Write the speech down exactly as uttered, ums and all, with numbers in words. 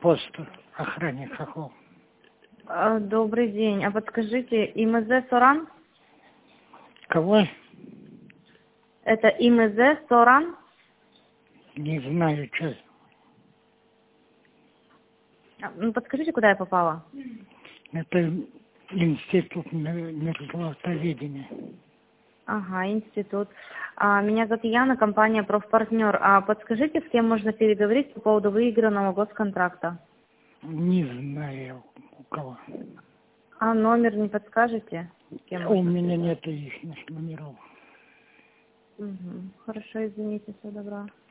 пост охранник Хохол. А, Добрый день. А подскажите, ИМЗ Соран? Кого? Это ИМЗ Соран? Не знаю, что. А, Ну, подскажите, куда я попала? Это институт мерзлотоведения. Ага, институт. А, меня зовут Яна, компания «Профпартнер». А подскажите, с кем можно переговорить по поводу выигранного госконтракта? Не знаю, у кого. А номер не подскажете? С кем У можно меня связаться? нет их номеров. Угу. Хорошо, извините, всего доброго.